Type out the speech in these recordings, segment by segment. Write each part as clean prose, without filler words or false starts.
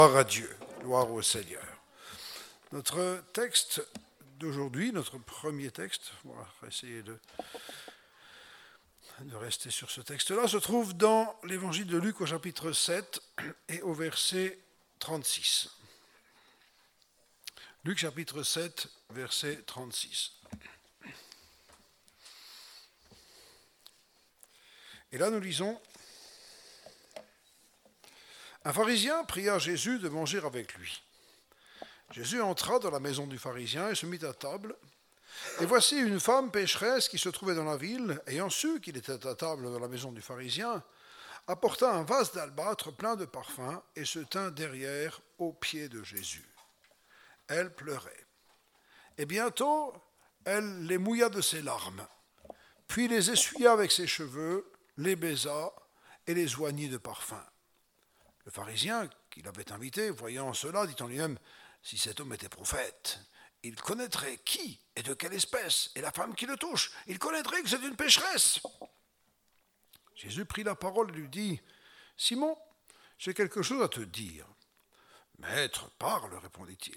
Gloire à Dieu, gloire au Seigneur. Notre texte d'aujourd'hui, notre premier texte, on va essayer de rester sur ce texte-là, se trouve dans l'évangile de Luc au chapitre 7 et au verset 36. Luc chapitre 7, verset 36. Et là nous lisons: un pharisien pria Jésus de manger avec lui. Jésus entra dans la maison du pharisien et se mit à table. Et voici une femme pécheresse qui se trouvait dans la ville, ayant su qu'il était à table dans la maison du pharisien, apporta un vase d'albâtre plein de parfums et se tint derrière aux pieds de Jésus. Elle pleurait. Et bientôt, elle les mouilla de ses larmes, puis les essuya avec ses cheveux, les baisa et les oignit de parfum. Le pharisien qui l'avait invité, voyant cela, dit en lui-même: si cet homme était prophète, il connaîtrait qui et de quelle espèce est la femme qui le touche. Il connaîtrait que c'est une pécheresse. Jésus prit la parole et lui dit: Simon, j'ai quelque chose à te dire. Maître, parle, répondit-il.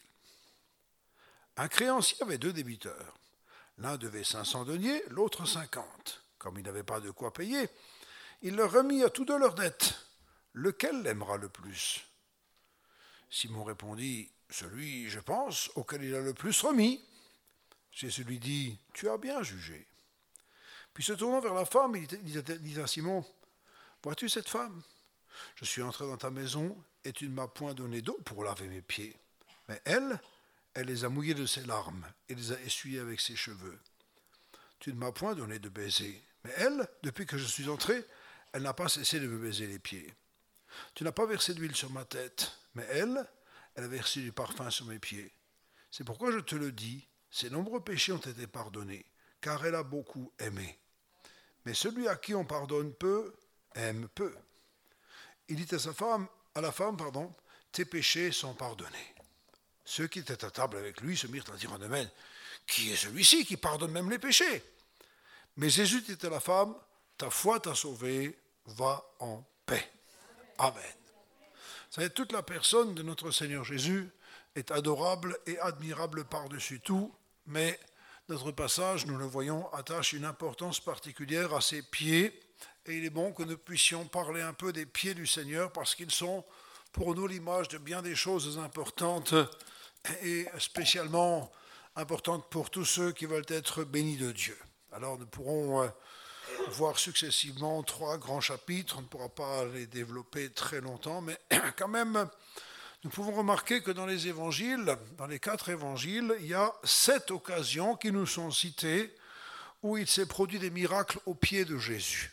Un créancier avait 2 débiteurs. L'un devait 500 deniers, l'autre 50. Comme il n'avait pas de quoi payer, il leur remit à tous 2 leurs dettes. Lequel l'aimera le plus? Simon répondit: celui, je pense, auquel il a le plus remis. Jésus lui dit: tu as bien jugé. Puis se tournant vers la femme, il dit à Simon: vois-tu cette femme? Je suis entré dans ta maison et tu ne m'as point donné d'eau pour laver mes pieds. Mais elle les a mouillés de ses larmes et les a essuyés avec ses cheveux. Tu ne m'as point donné de baiser. Mais elle, depuis que je suis entré, elle n'a pas cessé de me baiser les pieds. Tu n'as pas versé d'huile sur ma tête, mais elle a versé du parfum sur mes pieds. C'est pourquoi je te le dis, ses nombreux péchés ont été pardonnés, car elle a beaucoup aimé. Mais celui à qui on pardonne peu, aime peu. Il dit à la femme, tes péchés sont pardonnés. Ceux qui étaient à table avec lui se mirent à dire en eux-mêmes: qui est celui-ci qui pardonne même les péchés? Mais Jésus dit à la femme: ta foi t'a sauvée, va en paix. Amen. Vous savez, toute la personne de notre Seigneur Jésus est adorable et admirable par-dessus tout, mais notre passage, nous le voyons, attache une importance particulière à ses pieds, et il est bon que nous puissions parler un peu des pieds du Seigneur, parce qu'ils sont pour nous l'image de bien des choses importantes, et spécialement importantes pour tous ceux qui veulent être bénis de Dieu. Alors nous pourrons voir successivement 3 grands chapitres. On ne pourra pas les développer très longtemps, mais quand même, nous pouvons remarquer que dans les évangiles, dans les 4 évangiles, il y a 7 occasions qui nous sont citées où il s'est produit des miracles aux pieds de Jésus.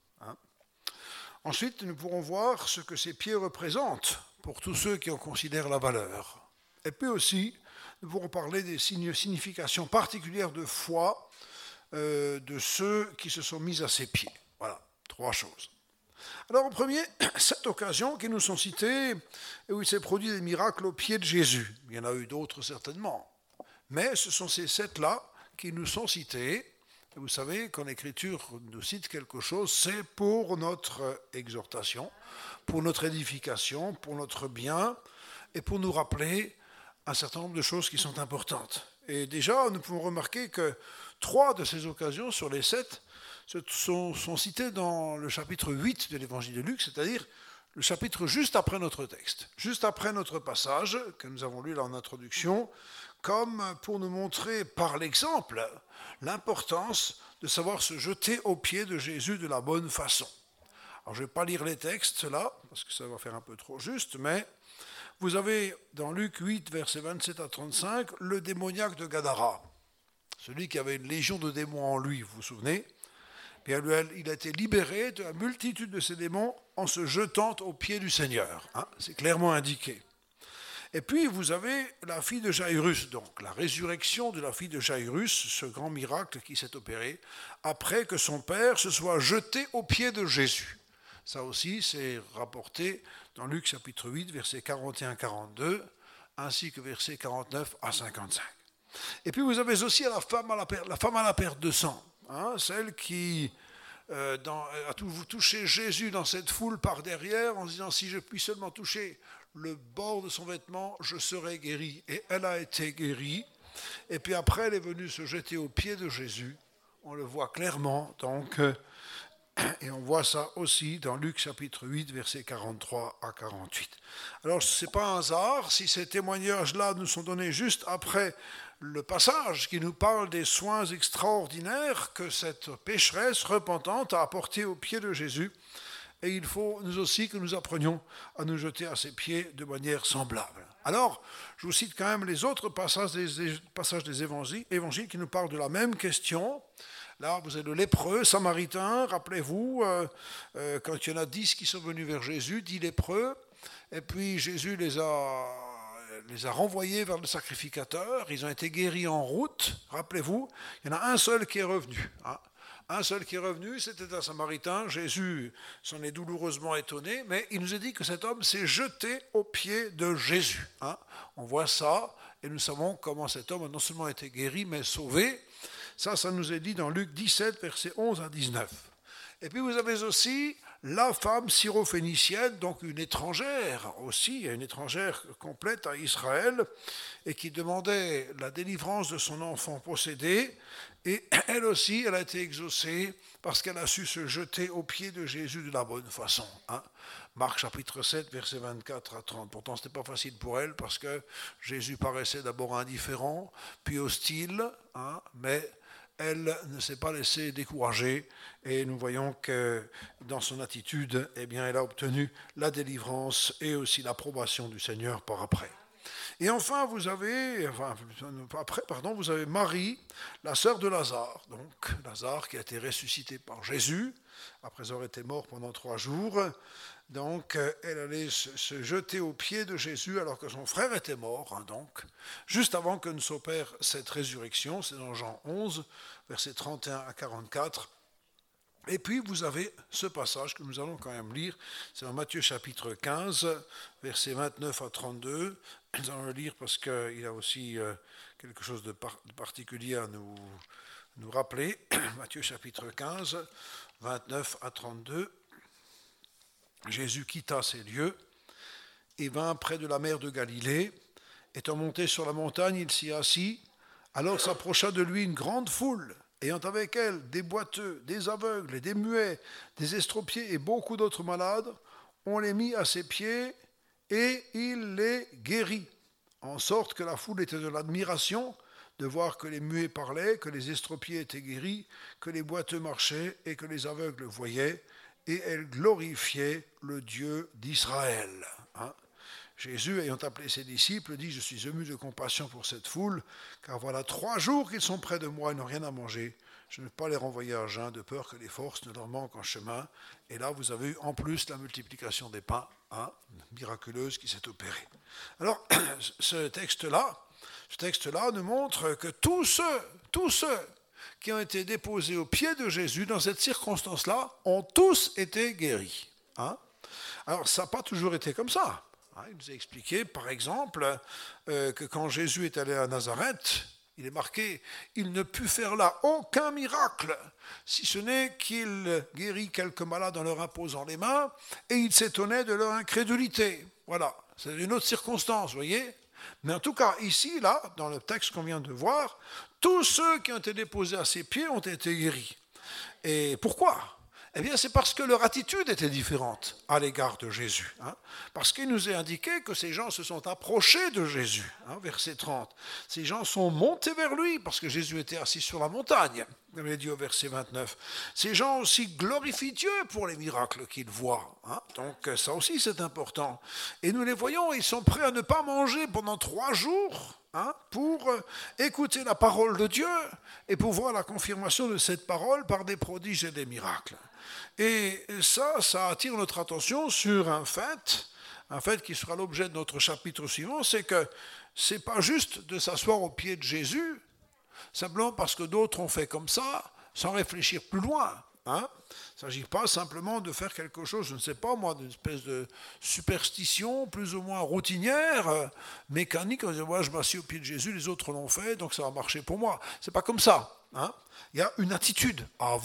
Ensuite, nous pourrons voir ce que ces pieds représentent pour tous ceux qui en considèrent la valeur. Et puis aussi, nous pourrons parler des significations particulières de foi de ceux qui se sont mis à ses pieds. Voilà, 3 choses. Alors en premier, 7 occasions qui nous sont citées et où il s'est produit des miracles aux pieds de Jésus. Il y en a eu d'autres certainement, mais ce sont ces 7-là qui nous sont cités. Et vous savez, quand l'Écriture nous cite quelque chose, c'est pour notre exhortation, pour notre édification, pour notre bien, et pour nous rappeler un certain nombre de choses qui sont importantes. Et déjà, nous pouvons remarquer que 3 de ces occasions sur les 7 sont citées dans le chapitre 8 de l'évangile de Luc, c'est-à-dire le chapitre juste après notre texte, juste après notre passage que nous avons lu là en introduction, comme pour nous montrer par l'exemple l'importance de savoir se jeter aux pieds de Jésus de la bonne façon. Alors je ne vais pas lire les textes là, parce que ça va faire un peu trop juste, mais vous avez dans Luc 8, versets 27 à 35, le démoniaque de Gadara, celui qui avait une légion de démons en lui, vous vous souvenez? Bien, il a été libéré de la multitude de ces démons en se jetant aux pieds du Seigneur. C'est clairement indiqué. Et puis vous avez la fille de Jaïrus, donc la résurrection de la fille de Jaïrus, ce grand miracle qui s'est opéré, après que son père se soit jeté aux pieds de Jésus. Ça aussi, c'est rapporté dans Luc chapitre 8, versets 41-42, ainsi que versets 49 à 55. Et puis vous avez aussi la femme à la perte de sang, celle qui a touché Jésus dans cette foule par derrière en se disant: si je puis seulement toucher le bord de son vêtement, je serai guéri. Et elle a été guérie. Et puis après, elle est venue se jeter aux pieds de Jésus. On le voit clairement, donc, et on voit ça aussi dans Luc chapitre 8, versets 43 à 48. Alors, ce n'est pas un hasard si ces témoignages-là nous sont donnés juste après le passage qui nous parle des soins extraordinaires que cette pécheresse repentante a apportés aux pieds de Jésus. Et il faut nous aussi que nous apprenions à nous jeter à ses pieds de manière semblable. Alors, je vous cite quand même les autres passages des évangiles qui nous parlent de la même question. Là, vous avez le lépreux, samaritain, rappelez-vous, quand il y en a 10 qui sont venus vers Jésus, 10 lépreux, et puis Jésus les a renvoyés vers le sacrificateur, ils ont été guéris en route, rappelez-vous, il y en a un seul qui est revenu. Un seul qui est revenu, c'était un samaritain. Jésus s'en est douloureusement étonné, mais il nous a dit que cet homme s'est jeté aux pieds de Jésus. On voit ça, et nous savons comment cet homme a non seulement été guéri, mais sauvé. Ça nous est dit dans Luc 17, versets 11 à 19. Et puis vous avez aussi la femme syrophénicienne, donc une étrangère aussi, une étrangère complète à Israël, et qui demandait la délivrance de son enfant possédé. Et elle aussi, elle a été exaucée parce qu'elle a su se jeter aux pieds de Jésus de la bonne façon. Marc chapitre 7, versets 24 à 30. Pourtant, ce n'était pas facile pour elle parce que Jésus paraissait d'abord indifférent, puis hostile, mais elle ne s'est pas laissée décourager et nous voyons que dans son attitude, eh bien, elle a obtenu la délivrance et aussi l'approbation du Seigneur par après. Et enfin, vous avez Marie, la sœur de Lazare. Donc, Lazare qui a été ressuscité par Jésus, après avoir été mort pendant 3 jours. Donc, elle allait se jeter aux pieds de Jésus alors que son frère était mort. Donc, juste avant que ne s'opère cette résurrection, c'est dans Jean 11, versets 31 à 44. Et puis, vous avez ce passage que nous allons quand même lire, c'est dans Matthieu chapitre 15, versets 29 à 32. Nous allons le lire parce qu'il a aussi quelque chose de particulier à nous rappeler. Matthieu chapitre 15, 29 à 32. Jésus quitta ces lieux et vint près de la mer de Galilée. Étant monté sur la montagne, il s'y assit. Alors s'approcha de lui une grande foule, ayant avec elle des boiteux, des aveugles et des muets, des estropiés et beaucoup d'autres malades. On les mit à ses pieds et il les guérit, en sorte que la foule était de l'admiration de voir que les muets parlaient, que les estropiés étaient guéris, que les boiteux marchaient et que les aveugles voyaient, et elle glorifiait le Dieu d'Israël. Jésus, ayant appelé ses disciples, dit « Je suis ému de compassion pour cette foule, car voilà 3 jours qu'ils sont près de moi et n'ont rien à manger. Je ne veux pas les renvoyer à jeun, de peur que les forces ne leur manquent en chemin. » Et là, vous avez eu en plus la multiplication des pains, miraculeuse qui s'est opérée. Alors, ce texte-là nous montre que tous ceux qui ont été déposés aux pieds de Jésus dans cette circonstance-là ont tous été guéris. Alors, ça n'a pas toujours été comme ça. Il nous a expliqué, par exemple, que quand Jésus est allé à Nazareth, il est marqué, il ne put faire là aucun miracle, si ce n'est qu'il guérit quelques malades en leur imposant les mains, et il s'étonnait de leur incrédulité. Voilà, c'est une autre circonstance, vous voyez. Mais en tout cas, ici, là, dans le texte qu'on vient de voir, tous ceux qui ont été déposés à ses pieds ont été guéris. Et pourquoi ? Eh bien, c'est parce que leur attitude était différente à l'égard de Jésus. Parce qu'il nous est indiqué que ces gens se sont approchés de Jésus, verset 30. Ces gens sont montés vers lui, parce que Jésus était assis sur la montagne, comme il est dit au verset 29. Ces gens aussi glorifient Dieu pour les miracles qu'ils voient. Donc ça aussi c'est important. Et nous les voyons, ils sont prêts à ne pas manger pendant 3 jours, pour écouter la parole de Dieu et pour voir la confirmation de cette parole par des prodiges et des miracles. Et ça attire notre attention sur un fait qui sera l'objet de notre chapitre suivant, c'est que ce n'est pas juste de s'asseoir aux pieds de Jésus, simplement parce que d'autres ont fait comme ça, sans réfléchir plus loin. Il ne s'agit pas simplement de faire quelque chose, je ne sais pas moi, d'une espèce de superstition plus ou moins routinière, mécanique, en disant moi je m'assieds au pied de Jésus, les autres l'ont fait, donc ça va marcher pour moi. Ce n'est pas comme ça. Il y a une attitude à avoir.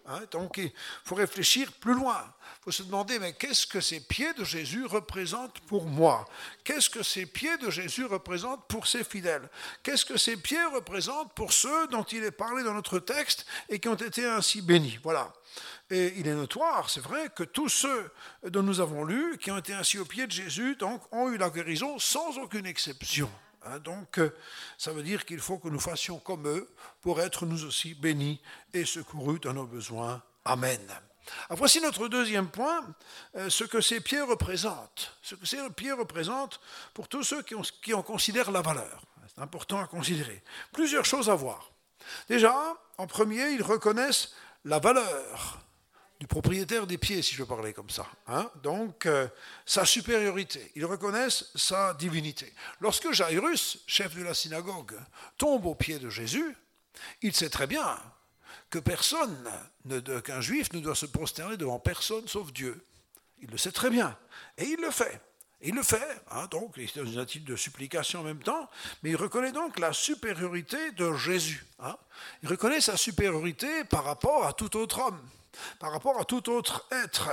Donc il faut réfléchir plus loin. Il faut se demander, mais qu'est-ce que ces pieds de Jésus représentent pour moi? Qu'est-ce que ces pieds de Jésus représentent pour ses fidèles? Qu'est-ce que ces pieds représentent pour ceux dont il est parlé dans notre texte et qui ont été ainsi bénis? Voilà. Et il est notoire, c'est vrai, que tous ceux dont nous avons lu, qui ont été ainsi aux pieds de Jésus, donc, ont eu la guérison sans aucune exception. Donc, ça veut dire qu'il faut que nous fassions comme eux pour être nous aussi bénis et secourus dans nos besoins. Amen. Alors, voici notre deuxième point, ce que ces pieds représentent. Ce que ces pieds représentent pour tous ceux qui en considèrent la valeur. C'est important à considérer. Plusieurs choses à voir. Déjà, en premier, ils reconnaissent la valeur du propriétaire des pieds, si je parlais comme ça. Donc, sa supériorité. Ils reconnaissent sa divinité. Lorsque Jairus, chef de la synagogue, tombe aux pieds de Jésus, il sait très bien que qu'un juif ne doit se prosterner devant personne sauf Dieu. Il le sait très bien. Et il le fait. Il le fait, donc il est dans une attitude de supplication en même temps, mais il reconnaît donc la supériorité de Jésus. Il reconnaît sa supériorité par rapport à tout autre homme, par rapport à tout autre être.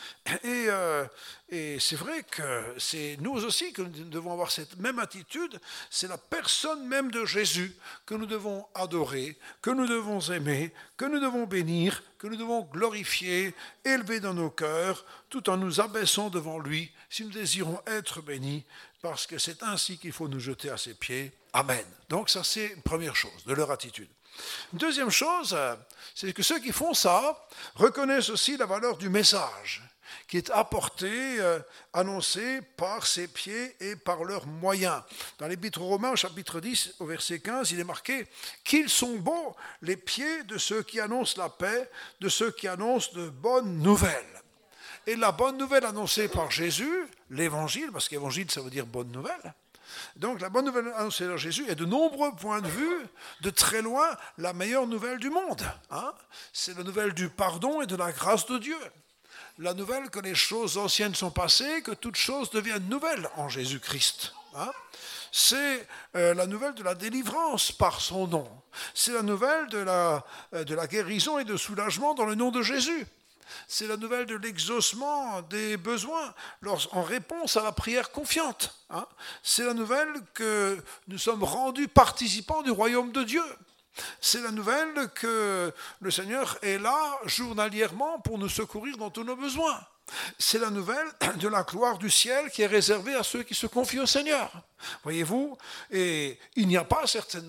Et c'est vrai que c'est nous aussi que nous devons avoir cette même attitude. C'est la personne même de Jésus que nous devons adorer, que nous devons aimer, que nous devons bénir, que nous devons glorifier, élever dans nos cœurs, tout en nous abaissant devant lui, si nous désirons être bénis, parce que c'est ainsi qu'il faut nous jeter à ses pieds. Amen. Donc ça, c'est une première chose, de leur attitude. Une deuxième chose, c'est que ceux qui font ça reconnaissent aussi la valeur du message qui est apporté, annoncé par ses pieds et par leurs moyens. Dans l'Épître aux Romains, au chapitre 10, au verset 15, il est marqué « Qu'ils sont beaux les pieds de ceux qui annoncent la paix, de ceux qui annoncent de bonnes nouvelles. » Et la bonne nouvelle annoncée par Jésus, l'évangile, parce qu'évangile ça veut dire bonne nouvelle, donc la bonne nouvelle annoncée par Jésus est de nombreux points de vue, de très loin, la meilleure nouvelle du monde. C'est la nouvelle du pardon et de la grâce de Dieu. La nouvelle que les choses anciennes sont passées, que toutes choses deviennent nouvelles en Jésus-Christ. C'est la nouvelle de la délivrance par son nom. C'est la nouvelle de la guérison et de soulagement dans le nom de Jésus. C'est la nouvelle de l'exaucement des besoins en réponse à la prière confiante. C'est la nouvelle que nous sommes rendus participants du royaume de Dieu. C'est la nouvelle que le Seigneur est là journalièrement pour nous secourir dans tous nos besoins. C'est la nouvelle de la gloire du ciel qui est réservée à ceux qui se confient au Seigneur. Voyez-vous, et il n'y a pas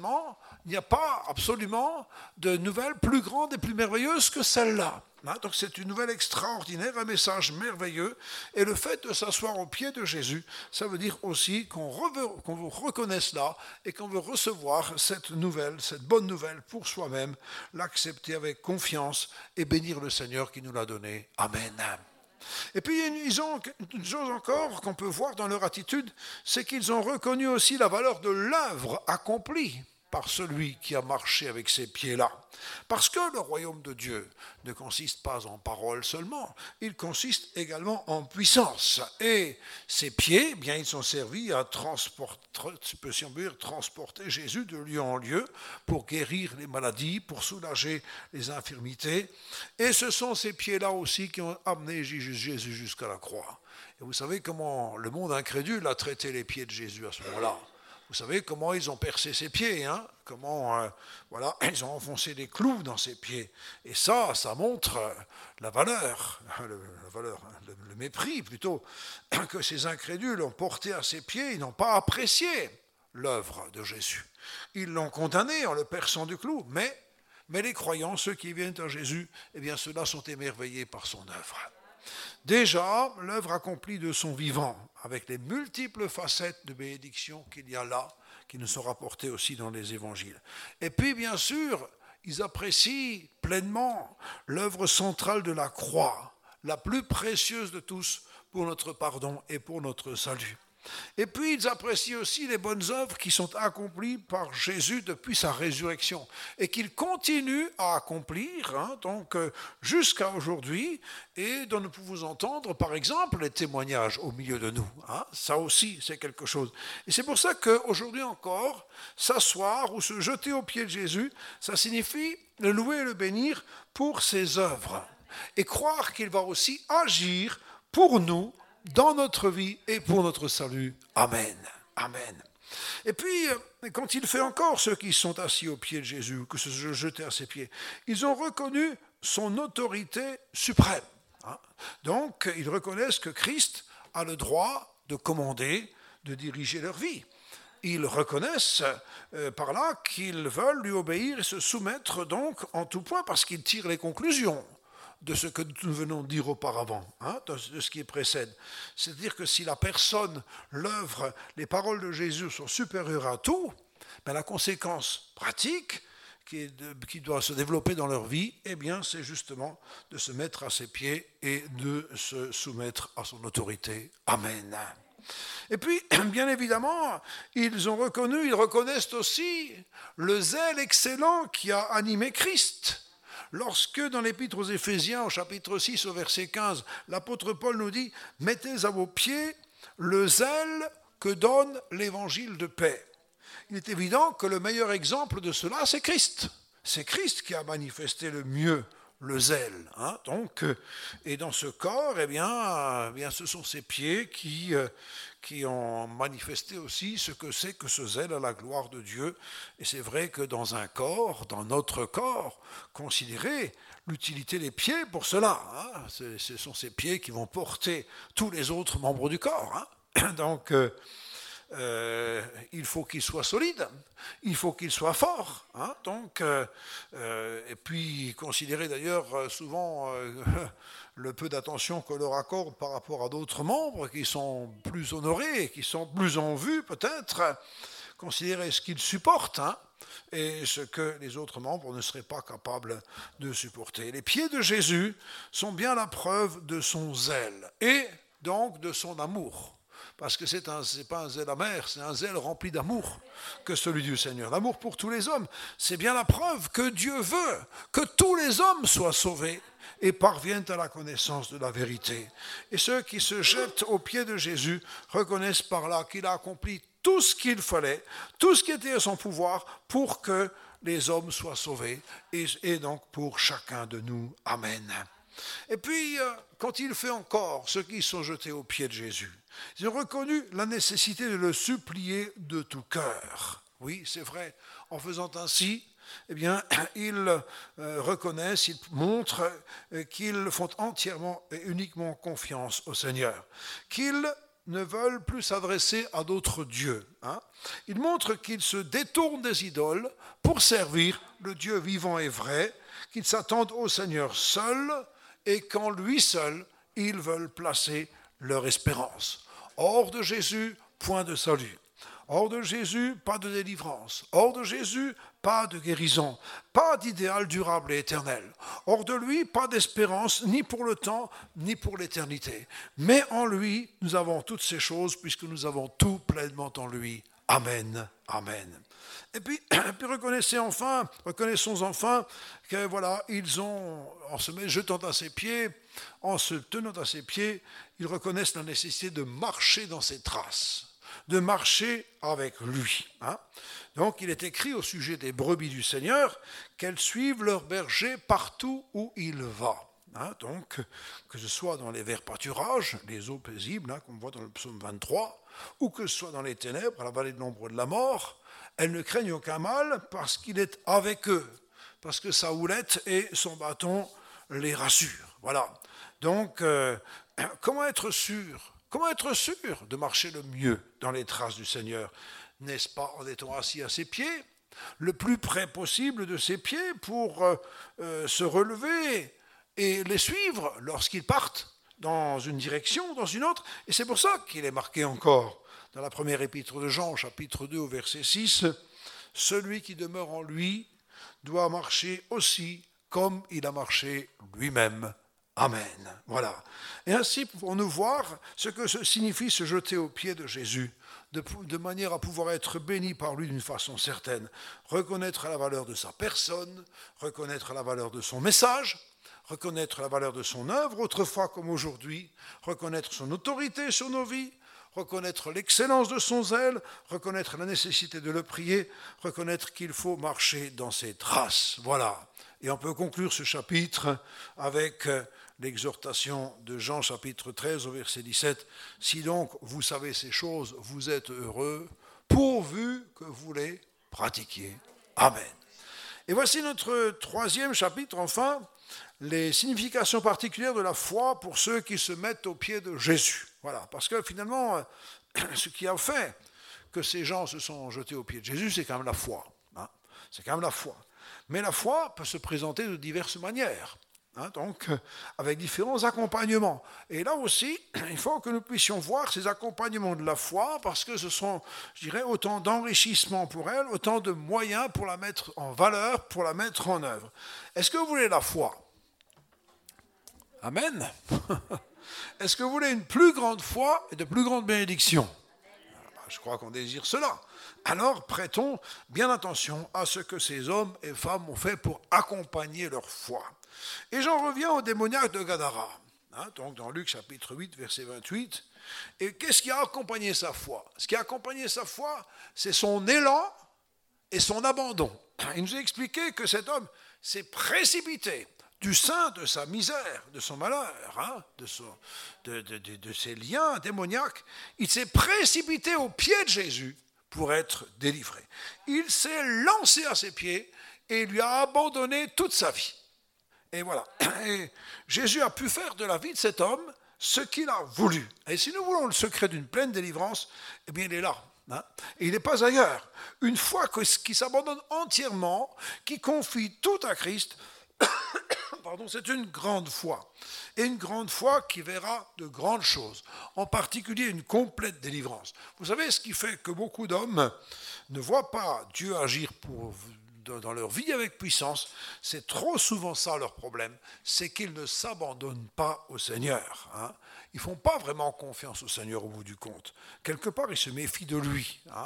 absolument de nouvelle plus grande et plus merveilleuse que celle-là. Donc c'est une nouvelle extraordinaire, un message merveilleux. Et le fait de s'asseoir aux pieds de Jésus, ça veut dire aussi qu'on reconnaît cela et qu'on veut recevoir cette nouvelle, cette bonne nouvelle pour soi-même, l'accepter avec confiance et bénir le Seigneur qui nous l'a donné. Amen. Et puis ils ont une chose encore qu'on peut voir dans leur attitude, c'est qu'ils ont reconnu aussi la valeur de l'œuvre accomplie par celui qui a marché avec ces pieds-là. Parce que le royaume de Dieu ne consiste pas en paroles seulement, il consiste également en puissance. Et ces pieds, bien, ils sont servis à transporter Jésus de lieu en lieu pour guérir les maladies, pour soulager les infirmités. Et ce sont ces pieds-là aussi qui ont amené Jésus jusqu'à la croix. Et vous savez comment le monde incrédule a traité les pieds de Jésus à ce moment-là. Vous savez comment ils ont percé ses pieds, comment ils ont enfoncé des clous dans ses pieds. Et ça montre la valeur, le mépris plutôt, que ces incrédules ont porté à ses pieds. Ils n'ont pas apprécié l'œuvre de Jésus. Ils l'ont condamné en le perçant du clou. Mais les croyants, ceux qui viennent à Jésus, eh bien ceux-là sont émerveillés par son œuvre. Déjà, l'œuvre accomplie de son vivant, avec les multiples facettes de bénédiction qu'il y a là, qui nous sont rapportées aussi dans les évangiles. Et puis, bien sûr, ils apprécient pleinement l'œuvre centrale de la croix, la plus précieuse de tous pour notre pardon et pour notre salut. Et puis ils apprécient aussi les bonnes œuvres qui sont accomplies par Jésus depuis sa résurrection et qu'il continue à accomplir jusqu'à aujourd'hui, et dont nous pouvons entendre par exemple les témoignages au milieu de nous. Ça aussi c'est quelque chose. Et c'est pour ça qu'aujourd'hui encore, s'asseoir ou se jeter aux pieds de Jésus, ça signifie le louer et le bénir pour ses œuvres et croire qu'il va aussi agir pour nous dans notre vie et pour notre salut. Amen. Amen. Et puis, quand il fait encore ceux qui sont assis aux pieds de Jésus, que se jeter à ses pieds, ils ont reconnu son autorité suprême. Donc, ils reconnaissent que Christ a le droit de commander, de diriger leur vie. Ils reconnaissent par là qu'ils veulent lui obéir et se soumettre donc en tout point parce qu'ils tirent les conclusions de ce que nous venons de dire auparavant, de ce qui précède. C'est-à-dire que si la personne, l'œuvre, les paroles de Jésus sont supérieures à tout, la conséquence pratique qui doit se développer dans leur vie, c'est justement de se mettre à ses pieds et de se soumettre à son autorité. Amen. Et puis, bien évidemment, ils reconnaissent aussi le zèle excellent qui a animé Christ. Lorsque dans l'épître aux Éphésiens, au chapitre 6, au verset 15, l'apôtre Paul nous dit « Mettez à vos pieds le zèle que donne l'évangile de paix ». Il est évident que le meilleur exemple de cela, c'est Christ. C'est Christ qui a manifesté le mieux le zèle. Et dans ce corps, ce sont ses pieds qui ont manifesté aussi ce que c'est que ce zèle à la gloire de Dieu. Et c'est vrai que dans un corps, dans notre corps, considérer l'utilité des pieds pour cela. Ce sont ces pieds qui vont porter tous les autres membres du corps. Donc, il faut qu'il soit solide, il faut qu'il soit fort. Et puis considérer d'ailleurs souvent le peu d'attention que leur accorde par rapport à d'autres membres qui sont plus honorés, qui sont plus en vue peut-être, considérer ce qu'ils supportent et ce que les autres membres ne seraient pas capables de supporter. Les pieds de Jésus sont bien la preuve de son zèle et donc de son amour. Parce que c'est pas un zèle amer, c'est un zèle rempli d'amour que celui du Seigneur. L'amour pour tous les hommes, c'est bien la preuve que Dieu veut que tous les hommes soient sauvés et parviennent à la connaissance de la vérité. Et ceux qui se jettent aux pieds de Jésus reconnaissent par là qu'il a accompli tout ce qu'il fallait, tout ce qui était à son pouvoir pour que les hommes soient sauvés et donc pour chacun de nous. Amen. Et puis, quand il fait encore ceux qui sont jetés aux pieds de Jésus, ils ont reconnu la nécessité de le supplier de tout cœur. Oui, c'est vrai. En faisant ainsi, ils reconnaissent, ils montrent qu'ils font entièrement et uniquement confiance au Seigneur, qu'ils ne veulent plus s'adresser à d'autres dieux. Ils montrent qu'ils se détournent des idoles pour servir le Dieu vivant et vrai, qu'ils s'attendent au Seigneur seul et qu'en lui seul, ils veulent placer leur espérance. Hors de Jésus, point de salut. Hors de Jésus, pas de délivrance. Hors de Jésus, pas de guérison. Pas d'idéal durable et éternel. Hors de lui, pas d'espérance, ni pour le temps, ni pour l'éternité. Mais en lui, nous avons toutes ces choses, puisque nous avons tout pleinement en lui. Amen. Amen. Et puis reconnaissons enfin que ils ont, en se jetant à ses pieds, en se tenant à ses pieds, ils reconnaissent la nécessité de marcher dans ses traces, de marcher avec lui. Donc il est écrit au sujet des brebis du Seigneur qu'elles suivent leur berger partout où il va. Donc que ce soit dans les verts pâturages, les eaux paisibles, comme on voit dans le psaume 23, ou que ce soit dans les ténèbres, à la vallée de l'ombre de la mort, elles ne craignent aucun mal parce qu'il est avec eux, parce que sa houlette et son bâton les rassurent. Voilà. Donc, comment être sûr de marcher le mieux dans les traces du Seigneur? N'est-ce pas en étant assis à ses pieds, le plus près possible de ses pieds pour se relever et les suivre lorsqu'ils partent dans une direction ou dans une autre? Et c'est pour ça qu'il est marqué encore dans la première épître de Jean, chapitre 2, au verset 6, « Celui qui demeure en lui doit marcher aussi comme il a marché lui-même. » Amen. Voilà. Et ainsi, pouvons-nous voir ce que signifie se jeter aux pieds de Jésus, de manière à pouvoir être béni par lui d'une façon certaine, reconnaître la valeur de sa personne, reconnaître la valeur de son message, reconnaître la valeur de son œuvre, autrefois comme aujourd'hui, reconnaître son autorité sur nos vies, reconnaître l'excellence de son zèle, reconnaître la nécessité de le prier, reconnaître qu'il faut marcher dans ses traces. Voilà. Et on peut conclure ce chapitre avec l'exhortation de Jean chapitre 13 au verset 17. « Si donc vous savez ces choses, vous êtes heureux, pourvu que vous les pratiquiez. » Amen. Et voici notre troisième chapitre, enfin, les significations particulières de la foi pour ceux qui se mettent aux pieds de Jésus. Voilà, parce que finalement, ce qui a fait que ces gens se sont jetés aux pieds de Jésus, c'est quand même la foi. Hein, c'est quand même la foi. Mais la foi peut se présenter de diverses manières, hein, donc avec différents accompagnements. Et là aussi, il faut que nous puissions voir ces accompagnements de la foi, parce que ce sont, je dirais, autant d'enrichissement pour elle, autant de moyens pour la mettre en valeur, pour la mettre en œuvre. Est-ce que vous voulez la foi ? Amen. Est-ce que vous voulez une plus grande foi et de plus grandes bénédictions ? Je crois qu'on désire cela. Alors prêtons bien attention à ce que ces hommes et femmes ont fait pour accompagner leur foi. Et j'en reviens au démoniaque de Gadara, hein, donc dans Luc chapitre 8, verset 28. Et qu'est-ce qui a accompagné sa foi ? Ce qui a accompagné sa foi, c'est son élan et son abandon. Il nous a expliqué que cet homme s'est précipité du sein de sa misère, de son malheur, hein, de ses liens démoniaques. Il s'est précipité aux pieds de Jésus pour être délivré. Il s'est lancé à ses pieds et lui a abandonné toute sa vie. Et voilà. Et Jésus a pu faire de la vie de cet homme ce qu'il a voulu. Et si nous voulons le secret d'une pleine délivrance, eh bien il est là. Hein, et il n'est pas ailleurs. Une fois qu'il s'abandonne entièrement, qu'il confie tout à Christ, c'est une grande foi. Et une grande foi qui verra de grandes choses, en particulier une complète délivrance. Vous savez, ce qui fait que beaucoup d'hommes ne voient pas Dieu agir dans leur vie avec puissance, c'est trop souvent ça leur problème, c'est qu'ils ne s'abandonnent pas au Seigneur. Hein. Ils ne font pas vraiment confiance au Seigneur au bout du compte. Quelque part, ils se méfient de lui. Hein.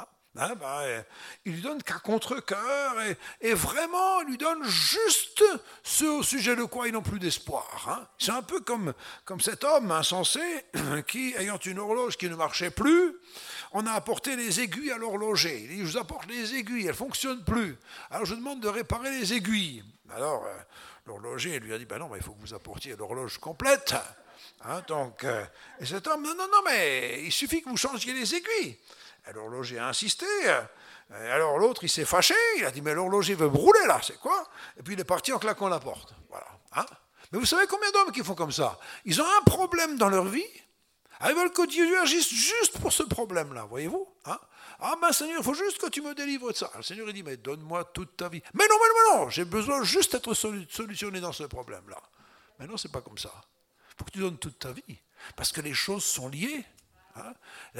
Il lui donne qu'à contre-cœur et vraiment il lui donne juste ce au sujet de quoi ils n'ont plus d'espoir. Hein. C'est un peu comme cet homme insensé qui, ayant une horloge qui ne marchait plus, on a apporté les aiguilles à l'horloger. Il dit, je vous apporte les aiguilles, elles ne fonctionnent plus. Alors je demande de réparer les aiguilles. Alors l'horloger lui a dit, non, il faut que vous apportiez l'horloge complète. Hein, et cet homme, non, mais il suffit que vous changiez les aiguilles. L'horloger a insisté, alors l'autre il s'est fâché, il a dit mais l'horloger veut brûler là, c'est quoi ? Et puis il est parti en claquant la porte. Voilà. Hein ? Mais vous savez combien d'hommes qui font comme ça ? Ils ont un problème dans leur vie, ils veulent que Dieu agisse juste pour ce problème-là, voyez-vous ? Hein ? Seigneur, il faut juste que tu me délivres de ça. Le Seigneur il dit mais donne-moi toute ta vie. Mais non, j'ai besoin juste d'être solutionné dans ce problème-là. Mais non, c'est pas comme ça. Il faut que tu donnes toute ta vie, parce que les choses sont liées. Hein?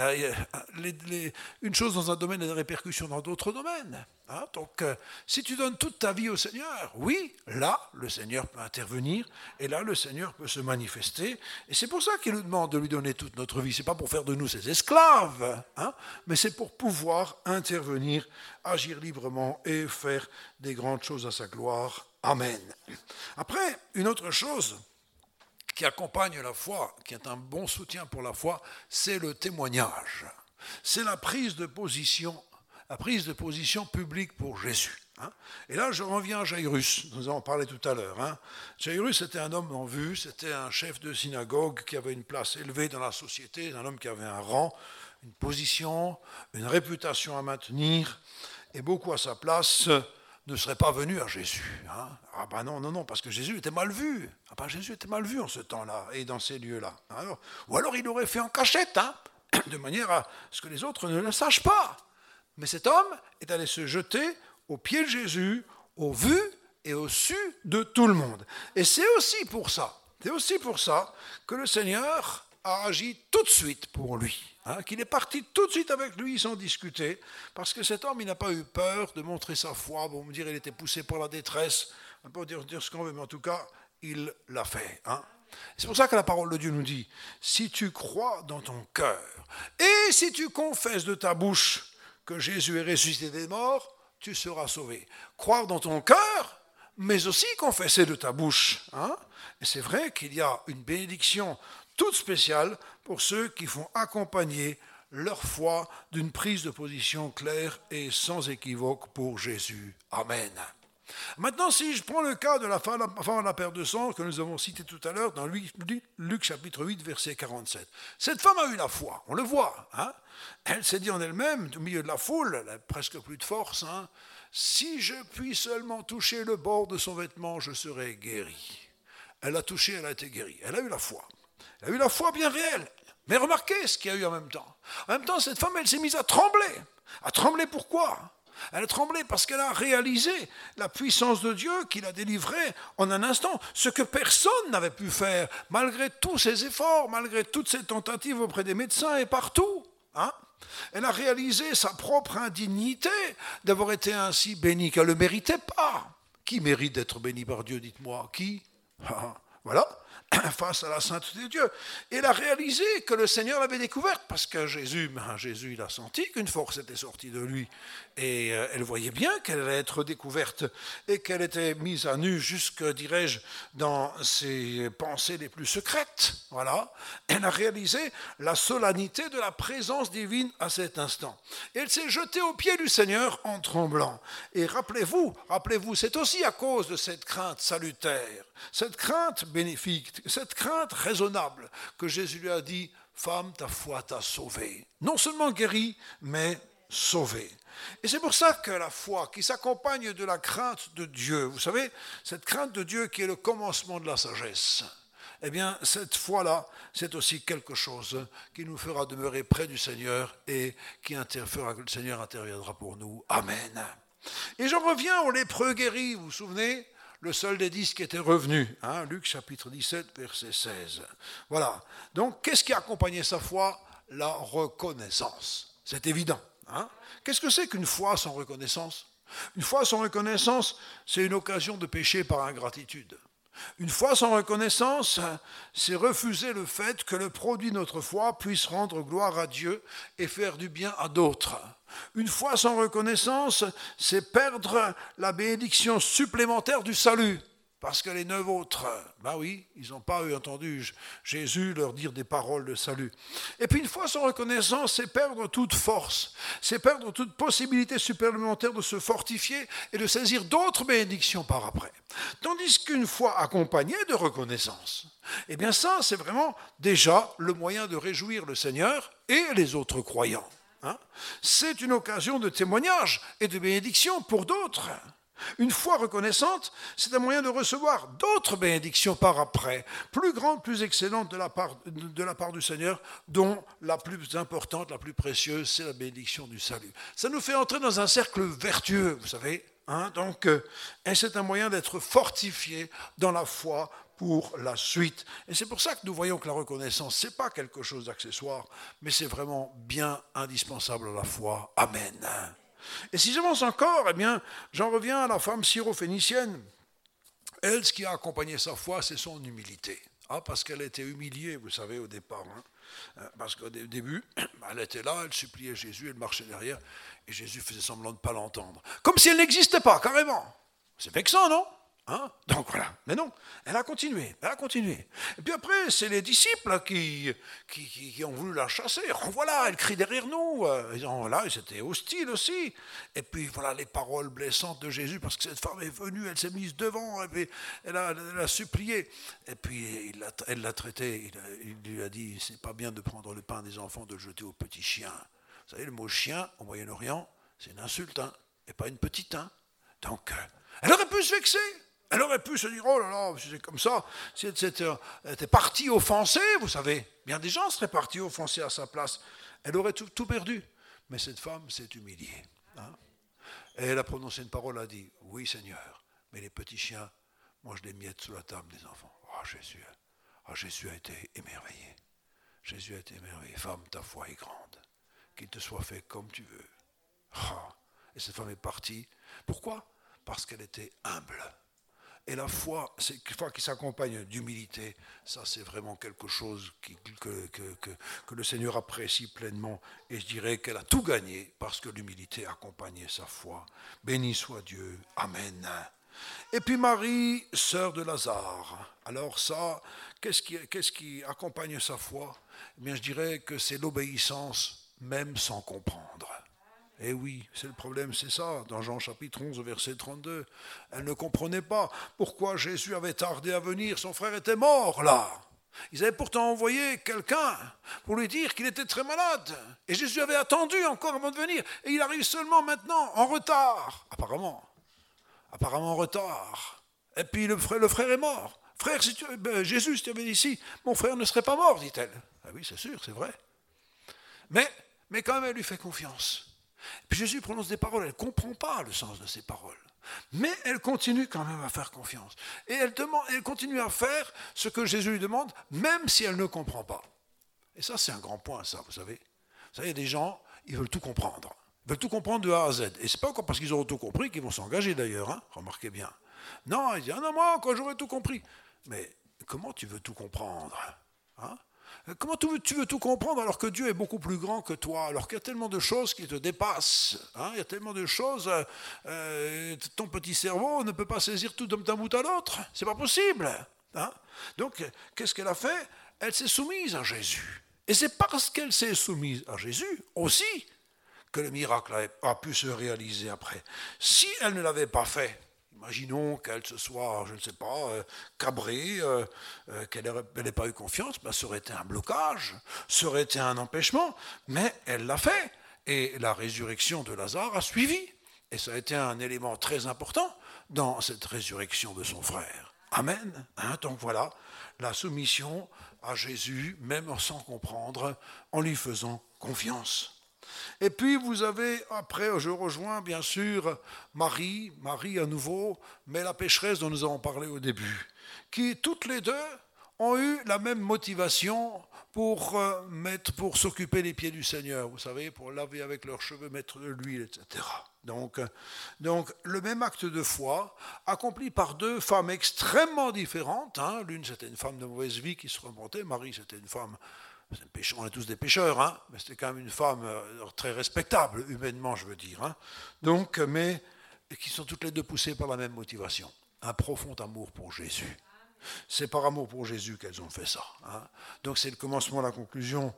Une chose dans un domaine a des répercussions dans d'autres domaines. Hein? Donc, si tu donnes toute ta vie au Seigneur, oui, là, le Seigneur peut intervenir, et là, le Seigneur peut se manifester. Et c'est pour ça qu'il nous demande de lui donner toute notre vie. Ce n'est pas pour faire de nous ses esclaves, hein? Mais c'est pour pouvoir intervenir, agir librement et faire des grandes choses à sa gloire. Amen. Après, une autre chose qui accompagne la foi, qui est un bon soutien pour la foi, c'est le témoignage. C'est la prise de position publique pour Jésus. Hein. Et là, je reviens à Jairus, nous en parlé tout à l'heure. Hein. Jairus était un homme en vue, c'était un chef de synagogue qui avait une place élevée dans la société, un homme qui avait un rang, une position, une réputation à maintenir, et beaucoup à sa place ne seraient pas venus à Jésus. Hein. Non, parce que Jésus était mal vu. Jésus était mal vu en ce temps-là et dans ces lieux-là. Ou alors il l'aurait fait en cachette, hein, de manière à ce que les autres ne le sachent pas. Mais cet homme est allé se jeter aux pieds de Jésus, au vu et au su de tout le monde. Et c'est aussi pour ça que le Seigneur a agi tout de suite pour lui. Hein, qu'il est parti tout de suite avec lui sans discuter, parce que cet homme, il n'a pas eu peur de montrer sa foi. Bon, me dire, il était poussé par la détresse, on peut dire ce qu'on veut, mais en tout cas, il l'a fait. Hein. C'est pour ça que la parole de Dieu nous dit, si tu crois dans ton cœur et si tu confesses de ta bouche que Jésus est ressuscité des morts, tu seras sauvé. Croire dans ton cœur, mais aussi confesser de ta bouche. Et c'est vrai qu'il y a une bénédiction toute spéciale pour ceux qui font accompagner leur foi d'une prise de position claire et sans équivoque pour Jésus. Amen. Maintenant, si je prends le cas de la femme à la perte de sang que nous avons cité tout à l'heure dans Luc chapitre 8, verset 47. Cette femme a eu la foi, on le voit. Elle s'est dit en elle-même, au milieu de la foule, elle n'a presque plus de force, si je puis seulement toucher le bord de son vêtement, je serai guérie. Elle a touché, elle a été guérie. Elle a eu la foi. Elle a eu la foi bien réelle. Mais remarquez ce qu'il y a eu en même temps. En même temps, cette femme, elle s'est mise à trembler. À trembler pourquoi ? Elle a tremblé parce qu'elle a réalisé la puissance de Dieu qui l'a délivrée en un instant. Ce que personne n'avait pu faire, malgré tous ses efforts, malgré toutes ses tentatives auprès des médecins et partout. Elle a réalisé sa propre indignité d'avoir été ainsi bénie, qu'elle ne le méritait pas. Qui mérite d'être béni par Dieu, dites-moi, qui ? Voilà, face à la sainteté de Dieu. Et elle a réalisé que le Seigneur l'avait découverte, parce que Jésus, il a senti qu'une force était sortie de lui. Et elle voyait bien qu'elle allait être découverte et qu'elle était mise à nu jusque, dirais-je, dans ses pensées les plus secrètes. Voilà. Elle a réalisé la solennité de la présence divine à cet instant. Et elle s'est jetée aux pieds du Seigneur en tremblant. Et rappelez-vous, c'est aussi à cause de cette crainte salutaire, cette crainte bénéfique, cette crainte raisonnable que Jésus lui a dit, « Femme, ta foi t'a sauvée. » Non seulement guérie, mais sauvée. Et c'est pour ça que la foi qui s'accompagne de la crainte de Dieu, vous savez, cette crainte de Dieu qui est le commencement de la sagesse, eh bien, cette foi-là, c'est aussi quelque chose qui nous fera demeurer près du Seigneur et qui fera que le Seigneur interviendra pour nous. Amen. Et j'en reviens aux lépreux guéris, vous vous souvenez ? Le seul des 10 qui était revenu, Luc chapitre 17, verset 16. Voilà. Donc, qu'est-ce qui accompagnait sa foi ? La reconnaissance. C'est évident. Qu'est-ce que c'est qu'une foi sans reconnaissance ? Une foi sans reconnaissance, c'est une occasion de pécher par ingratitude. Une foi sans reconnaissance, c'est refuser le fait que le produit de notre foi puisse rendre gloire à Dieu et faire du bien à d'autres. Une foi sans reconnaissance, c'est perdre la bénédiction supplémentaire du salut. Parce que les 9 autres, ils n'ont pas entendu Jésus leur dire des paroles de salut. Et puis une foi sans reconnaissance, c'est perdre toute force, c'est perdre toute possibilité supplémentaire de se fortifier et de saisir d'autres bénédictions par après. Tandis qu'une foi accompagnée de reconnaissance, eh bien ça, c'est vraiment déjà le moyen de réjouir le Seigneur et les autres croyants. C'est une occasion de témoignage et de bénédiction pour d'autres. Une foi reconnaissante, c'est un moyen de recevoir d'autres bénédictions par après, plus grandes, plus excellentes de la part du Seigneur, dont la plus importante, la plus précieuse, c'est la bénédiction du salut. Ça nous fait entrer dans un cercle vertueux, vous savez. Et c'est un moyen d'être fortifié dans la foi pour la suite. Et c'est pour ça que nous voyons que la reconnaissance, ce n'est pas quelque chose d'accessoire, mais c'est vraiment bien indispensable à la foi. Amen. Et si j'avance encore, j'en reviens à la femme syro-phénicienne. Elle, ce qui a accompagné sa foi, c'est son humilité. Parce qu'elle était humiliée, vous savez, au départ. Parce qu'au début, elle était là, elle suppliait Jésus, elle marchait derrière, et Jésus faisait semblant de ne pas l'entendre. Comme si elle n'existait pas, carrément. C'est vexant, non ? Donc voilà, mais non, elle a continué. Et puis après, c'est les disciples qui ont voulu la chasser. Voilà, elle crie derrière nous. Ils étaient hostiles aussi. Et puis voilà les paroles blessantes de Jésus, parce que cette femme est venue, elle s'est mise devant, et puis elle a supplié. Et puis elle l'a traité, il lui a dit, c'est pas bien de prendre le pain des enfants, de le jeter aux petits chiens. Vous savez, le mot chien, au Moyen-Orient, c'est une insulte, et pas une petite. Donc, elle aurait pu se vexer. Elle aurait pu se dire, oh là là, c'est comme ça, elle était partie offensée, vous savez. Bien des gens seraient partis offensés à sa place. Elle aurait tout perdu. Mais cette femme s'est humiliée. Et elle a prononcé une parole, elle a dit, oui Seigneur, mais les petits chiens mangent des miettes sous la table des enfants. Jésus a été émerveillé. Jésus a été émerveillé. Femme, ta foi est grande. Qu'il te soit fait comme tu veux. Et cette femme est partie. Pourquoi ? Parce qu'elle était humble. Et la foi qui s'accompagne d'humilité, ça c'est vraiment quelque chose que le Seigneur apprécie pleinement. Et je dirais qu'elle a tout gagné parce que l'humilité accompagnait sa foi. Béni soit Dieu. Amen. Et puis Marie, sœur de Lazare. Alors ça, qu'est-ce qui accompagne sa foi? Eh bien, je dirais que c'est l'obéissance, même sans comprendre. Eh oui, c'est le problème, c'est ça, dans Jean chapitre 11, verset 32. Elle ne comprenait pas pourquoi Jésus avait tardé à venir, son frère était mort là. Ils avaient pourtant envoyé quelqu'un pour lui dire qu'il était très malade. Et Jésus avait attendu encore avant de venir. Et il arrive seulement maintenant, en retard, apparemment en retard. Et puis le frère est mort. Frère, Jésus, si tu avais dit ici, mon frère ne serait pas mort, dit-elle. Ah oui, c'est sûr, c'est vrai. Mais quand même, elle lui fait confiance. Puis Jésus prononce des paroles, elle ne comprend pas le sens de ces paroles. Mais elle continue quand même à faire confiance. Et elle continue à faire ce que Jésus lui demande, même si elle ne comprend pas. Et ça, c'est un grand point, ça, vous savez. Vous savez, il y a des gens, ils veulent tout comprendre. Ils veulent tout comprendre de A à Z. Et ce n'est pas encore parce qu'ils auront tout compris qu'ils vont s'engager d'ailleurs, hein, remarquez bien. Non, ils disent, ah non, moi, quand j'aurai tout compris. Mais comment tu veux tout comprendre, hein? Comment tu veux tout comprendre alors que Dieu est beaucoup plus grand que toi, alors qu'il y a tellement de choses qui te dépassent, hein? Il y a tellement de choses, ton petit cerveau ne peut pas saisir tout d'un bout à l'autre, c'est pas possible, hein? Donc, qu'est-ce qu'elle a fait? Elle s'est soumise à Jésus. Et c'est parce qu'elle s'est soumise à Jésus aussi que le miracle a pu se réaliser après. Si elle ne l'avait pas fait, imaginons qu'elle se soit, je ne sais pas, cabrée, qu'elle n'ait pas eu confiance, ben, ça aurait été un blocage, ça aurait été un empêchement, mais elle l'a fait. Et la résurrection de Lazare a suivi. Et ça a été un élément très important dans cette résurrection de son frère. Amen. Hein, donc voilà, la soumission à Jésus, même sans comprendre, en lui faisant confiance. Et puis vous avez, après, je rejoins bien sûr Marie à nouveau, mais la pécheresse dont nous avons parlé au début, qui toutes les deux ont eu la même motivation pour s'occuper des pieds du Seigneur, vous savez, pour laver avec leurs cheveux, mettre de l'huile, etc. Donc, le même acte de foi, accompli par deux femmes extrêmement différentes, hein. L'une c'était une femme de mauvaise vie qui se remontait, Marie c'était une femme... On est tous des pécheurs, hein, mais c'était quand même une femme très respectable, humainement, je veux dire. Hein. Donc, mais qui sont toutes les deux poussées par la même motivation, un profond amour pour Jésus. C'est par amour pour Jésus qu'elles ont fait ça. Hein. Donc, c'est le commencement, la conclusion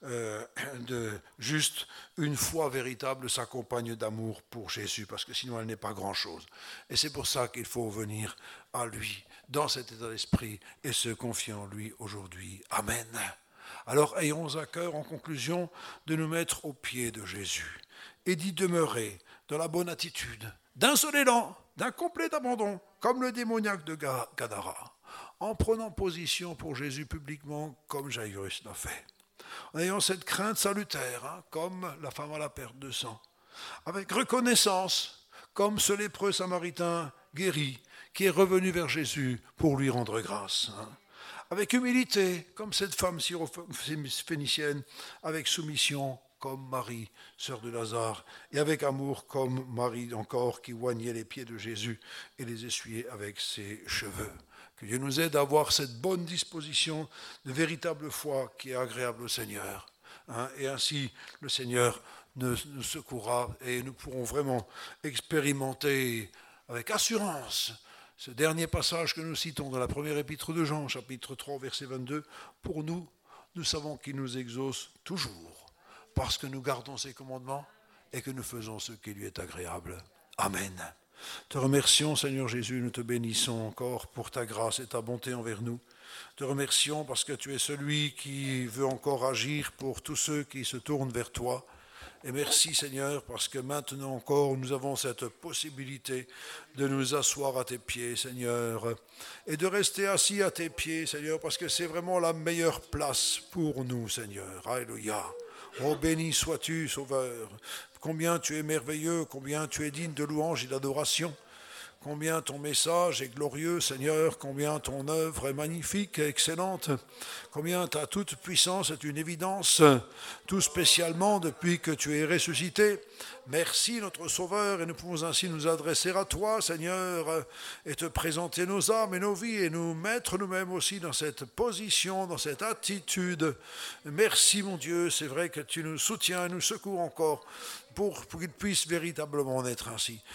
de juste une foi véritable s'accompagne d'amour pour Jésus, parce que sinon, elle n'est pas grand-chose. Et c'est pour ça qu'il faut venir à lui, dans cet état d'esprit, et se confier en lui aujourd'hui. Amen. Alors ayons à cœur, en conclusion, de nous mettre aux pieds de Jésus et d'y demeurer dans la bonne attitude, d'un seul élan, d'un complet abandon, comme le démoniaque de Gadara, en prenant position pour Jésus publiquement, comme Jaïrus l'a fait, en ayant cette crainte salutaire, hein, comme la femme à la perte de sang, avec reconnaissance, comme ce lépreux samaritain guéri, qui est revenu vers Jésus pour lui rendre grâce, hein. Avec humilité, comme cette femme syrophénicienne, avec soumission, comme Marie, sœur de Lazare, et avec amour, comme Marie encore, qui oignait les pieds de Jésus et les essuyait avec ses cheveux. Que Dieu nous aide à avoir cette bonne disposition de véritable foi qui est agréable au Seigneur. Hein, et ainsi, le Seigneur nous secourra et nous pourrons vraiment expérimenter avec assurance ce dernier passage que nous citons dans la première épître de Jean, chapitre 3, verset 22, pour nous, nous savons qu'il nous exauce toujours, parce que nous gardons ses commandements et que nous faisons ce qui lui est agréable. Amen. Te remercions, Seigneur Jésus, nous te bénissons encore pour ta grâce et ta bonté envers nous. Te remercions parce que tu es celui qui veut encore agir pour tous ceux qui se tournent vers toi. Et merci Seigneur, parce que maintenant encore, nous avons cette possibilité de nous asseoir à tes pieds, Seigneur, et de rester assis à tes pieds, Seigneur, parce que c'est vraiment la meilleure place pour nous, Seigneur. Alléluia. Oh, béni sois-tu, Sauveur. Combien tu es merveilleux, combien tu es digne de louange et d'adoration. combien ton message est glorieux, Seigneur, combien ton œuvre est magnifique et excellente, combien ta toute puissance est une évidence, tout spécialement depuis que tu es ressuscité. Merci notre Sauveur, et nous pouvons ainsi nous adresser à toi, Seigneur, et te présenter nos âmes et nos vies, et nous mettre nous-mêmes aussi dans cette position, dans cette attitude. Merci mon Dieu, c'est vrai que tu nous soutiens et nous secours encore pour qu'il puisse véritablement en être ainsi.